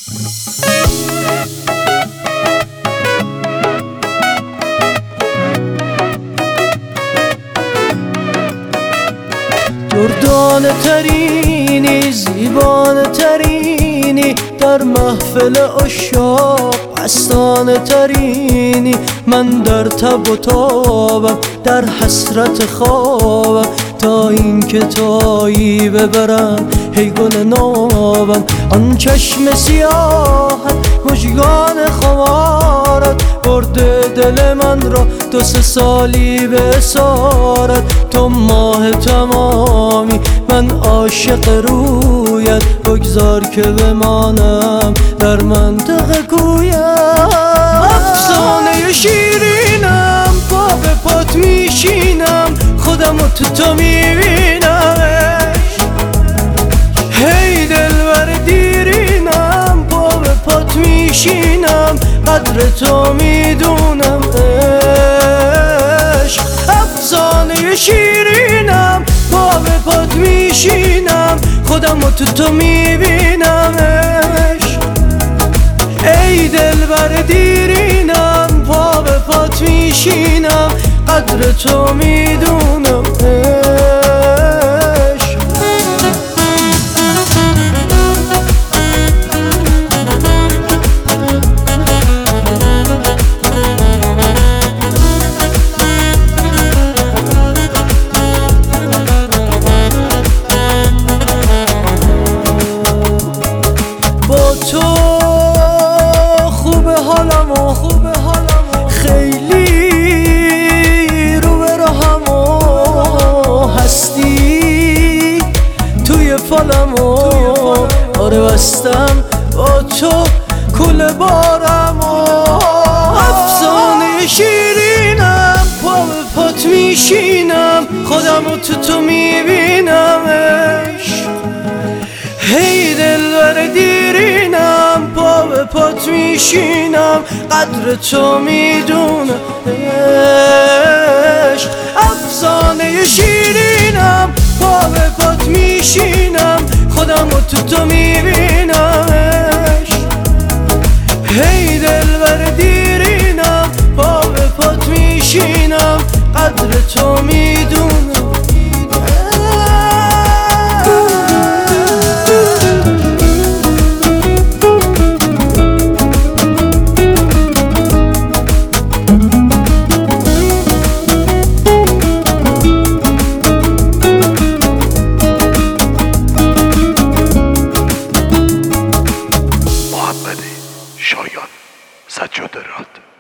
دردانه ترینی، زیبانه ترینی، در محفل عشاق مستانه ترینی. من در تب و تابم، در حسرت خوابم، تا اینکه تایی ببرم هی گل نابم. آن چشم سیاهت، مژگان خمارت، برده دل من را 2-3 سالی به اسارت. تو ماه تمامی، من عاشق رویت، بگذار که بمانم در منطقه کویت. افسانه شیرینم، پا به پات میشینم، خودمو تو میبینمش. هی دلبر دیرینم، پا به پات میشینم، قدر تو میدونم عشق. افسانه شیرینم، پا به پات میشینم، خودمو تو میبینمش. ای دلبر دیرینم، پا به پات میشینم، قدر تو میدونم عشق. با تو خوبه حالم و خیلی رو به راهم و هستی توی فالم و آره بستم با تو کل بارم و افسانه شیرینم، پا به پات میشینم، خودمو تو میبینمش. هی دلبر دیرینم، پا به پات میشینم، قدر تو میدونم عشق. افسانه شیرینم، پا به پات میشینم، خودمو تو میبینمش. هی دلبر دیرینم، پا به پات میشینم، قدر تو میدونم. شایان سجاده راد.